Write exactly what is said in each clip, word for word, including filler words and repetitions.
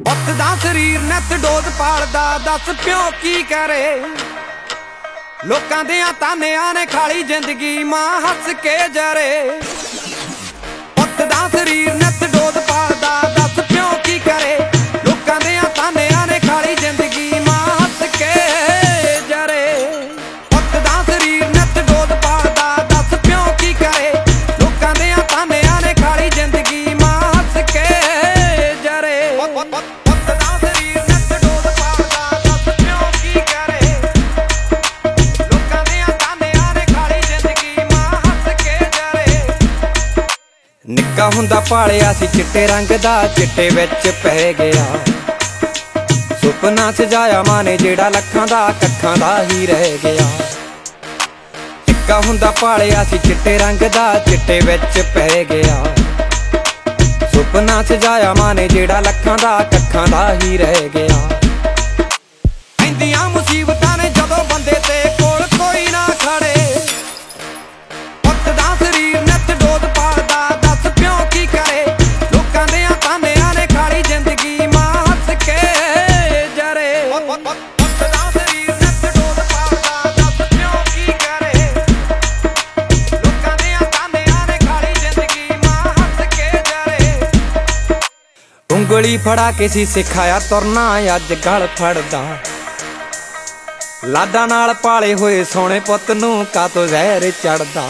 ਪੁੱਤ ਦਾ ਸਰੀਰ ਨਿੱਤ ਡੋਜ਼ ਪਾਲਦਾ, ਦੱਸ ਪਿਓ ਕੀ ਕਰੇ। ਲੋਕਾਂ ਦੀਆਂ ਤਾਨਿਆਂ ਨੇ ਖਾਲੀ ਜ਼ਿੰਦਗੀ, ਮਾਂ ਹੱਸ ਕੇ ਜਰੇ। ਪੁੱਤ ਦਾ ਸਰੀਰ ਨਿੱਤ ਡੋਜ਼ ਪਾਲਦਾ, ਦੱਸ ਪਿਓ ਕੀ ਕਰੇ। ਲੋਕਾਂ ਦੀਆਂ ਤਾਨਿਆਂ ਨੇ ਖਾਲੀ ਜ਼ਿੰਦਗੀ, ਮਾਂ ਹੱਸ ਕੇ ਜਰੇ। ਪੁੱਤ ਦਾ ਸਰੀਰ ਨਿੱਤ ਡੋਜ਼ ਪਾਲਦਾ, ਦੱਸ ਪਿਓ ਕੀ ਕਰੇ। ਲੋਕਾਂ ਦੀਆਂ ਤਾਨਿਆਂ ਨੇ ਖਾਲੀ ਜ਼ਿੰਦਗੀ, ਮਾਂ ਹੱਸ ਕੇ ਜਰੇ। ਨਿੱਕਾ ਹੁੰਦਾ ਪਾਲਿਆ ਸੀ ਚਿੱਟੇ ਰੰਗ ਦਾ, ਚਿੱਟੇ ਵਿੱਚ ਪੈ ਗਿਆ। ਸੁਪਨਾ ਸਜਾਇਆ ਮਾਂ ਨੇ ਜਿਹੜਾ ਲੱਖਾਂ ਦਾ, ਕੱਖਾਂ ਦਾ ਹੀ ਰਹਿ ਗਿਆ। ਨਿੱਕਾ ਹੁੰਦਾ ਪਾਲਿਆ ਸੀ ਚਿੱਟੇ ਰੰਗ ਦਾ, ਚਿੱਟੇ ਵਿੱਚ ਪੈ ਗਿਆ। ਸੁਪਨਾ ਸਜਾਇਆ ਮਾਂ ਨੇ ਜਿਹੜਾ ਲੱਖਾਂ ਦਾ, ਕੱਖਾਂ ਦਾ ਹੀ ਰਹਿ ਗਿਆ। ਪੈਂਦੀਆਂ ਮੁਸੀਬਤਾਂ ਨੇ ਜਦੋਂ ਬੰਦੇ ਤੇ, ਕੋਲ ਕੋਈ ਨਾ ਖੜੇ। ਪੁੱਤ ਦਾ ਸਰੀਰ ਨਿੱਤ ਡੋਜ਼ ਪਾਲਦਾ, ਦੱਸ ਪਿਓ ਕੀ ਕਰੇ। ਲੋਕਾਂ ਦੀਆਂ ਤਾਨਿਆਂ ਨੇ ਖਾਲੀ ਜ਼ਿੰਦਗੀ, ਮਾਂ ਹੱਸ ਕੇ ਜਰੇ। ਪੁੱਤ ਦਾ ਸਰੀਰ ਨਿੱਤ ਡੋਜ਼ ਪਾਲਦਾ, ਦੱਸ ਪਿਓ ਕੀ ਕਰੇ। ਲੋਕਾਂ ਦੀਆਂ ਤਾਨਿਆਂ ਨੇ ਖਾਲੀ ਜ਼ਿੰਦਗੀ, ਮਾਂ ਹੱਸ ਕੇ ਜਰੇ। ਉਂਗਲੀ ਫੜਾ ਕੇ ਸੀ ਸਿਖਾਇਆ ਤੁਰਨਾ, ਅੱਜ ਗਲ ਫੜਦਾ। ਲਾਡਾਂ ਨਾਲ ਪਾਲੇ ਹੋਏ ਸੋਹਣੇ ਪੁੱਤ ਨੂੰ ਕਾਤੋਂ ਜ਼ਹਿਰ ਚੜਦਾ।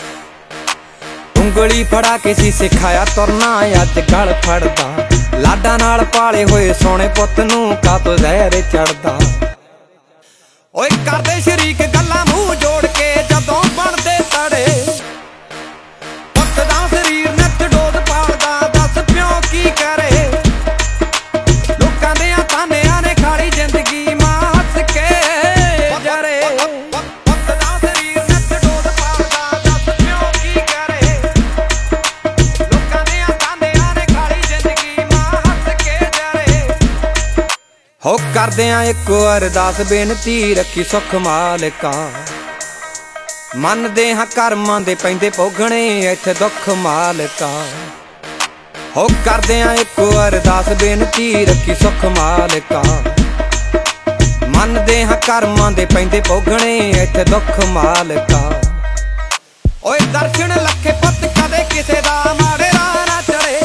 ਉਂਗਲੀ ਫੜਾ ਕੇ ਸੀ ਸਿਖਾਇਆ ਤੁਰਨਾ, ਅੱਜ ਗਲ ਫੜਦਾ। ਲਾਡਾਂ ਨਾਲ ਪਾਲੇ ਹੋਏ ਸੋਹਣੇ ਪੁੱਤ ਨੂੰ ਕਾਤੋਂ ਜ਼ਹਿਰ ਚੜਦਾ। ਓਏ ਕਰਦੇ ਸ਼ਰੀਕ ਗੱਲਾਂ ਮੂੰਹ ਜੋੜ ਕੇ, ਜਦੋਂ ਬਣਦੇ ਤੜੇ। ਪੁੱਤ ਦਾ ਸਰੀਰ ਨਿੱਤ ਡੋਜ਼ ਪਾਲਦਾ, ਦੱਸ ਪਿਓ ਕੀ ਕਰੇ। ਲੋਕਾਂ ਦੀਆਂ ਤਾਨਿਆਂ ਨੇ ਖਾਲੀ ਜ਼ਿੰਦਗੀ, ਮਾਂ ਹੱਸ ਕੇ ਜਰੇ। ਪੁੱਤ ਦਾ ਸਰੀਰ ਨਿੱਤ ਡੋਜ਼ ਪਾਲਦਾ, ਦੱਸ ਪਿਓ ਕੀ ਕਰੇ। ਲੋਕਾਂ ਦੀਆਂ ਤਾਨਿਆਂ ਨੇ ਖਾਲੀ ਜ਼ਿੰਦਗੀ, ਮਾਂ ਹੱਸ ਕੇ ਜਰੇ। ਹੋ ਕਰਦਿਆਂ ਇੱਕੋ ਅਰਦਾਸ ਬੇਨਤੀ, ਰੱਖੀ ਸੁੱਖ ਮਾਲਕਾ। ਮੰਨਦੇ ਹਾਂ ਕਰਮਾਂ ਦੇ ਪੈਂਦੇ ਭੋਗਣੇ, ਇੱਥੇ ਦੁੱਖ ਮਾਲਕਾ। ਹੋ ਕਰਦਿਆਂ ਇੱਕੋ ਅਰਦਾਸ ਬੇਨਤੀ, ਰੱਖੀ ਸੁੱਖ ਮਾਲਕਾ। ਮੰਨਦੇ ਹਾਂ ਕਰਮਾਂ ਦੇ ਪੈਂਦੇ ਭੋਗਣੇ, ਇੱਥੇ ਦੁੱਖ ਮਾਲਕਾ। ਓਏ ਦਰਸ਼ਨ ਲੱਖੇ ਪੁੱਤ ਕਦੇ ਕਿਸੇ ਦਾ, ਮਾੜੇ ਰਾਹ ਨਾ ਚੜੇ।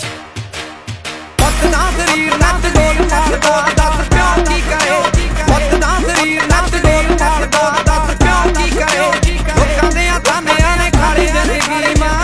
ਪੁੱਤ ਦਾ ਸਰੀਰ ਨਿੱਤ ਡੋਜ਼ ਪਾਲਦਾ, ਦੱਸ ਪਿਓ ਕੀ ਕਰੇ। ਪੁੱਤ ਦਾ ਸਰੀਰ ਨਿੱਤ ਡੋਜ਼ ਪਾਲਦਾ, ਦੱਸ ਪਿਓ ਕੀ ਕਰੇ। ਲੋਕਾਂ ਦੀਆਂ ਤਾਨਿਆਂ ਨੇ ਖਾਲੀ ਜ਼ਿੰਦਗੀ, ਮਾਂ